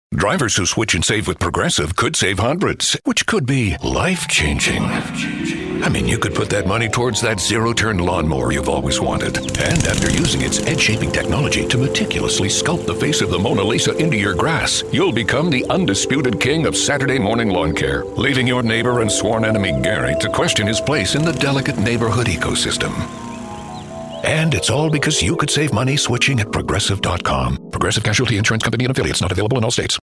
Drivers who switch and save with Progressive could save hundreds, which could be life-changing. I mean, you could put that money towards that zero-turn lawnmower you've always wanted. And after using its edge-shaping technology to meticulously sculpt the face of the Mona Lisa into your grass, you'll become the undisputed king of Saturday morning lawn care, leaving your neighbor and sworn enemy Gary to question his place in the delicate neighborhood ecosystem. And it's all because you could save money switching at Progressive.com. Progressive Casualty Insurance Company and affiliates, not available in all states.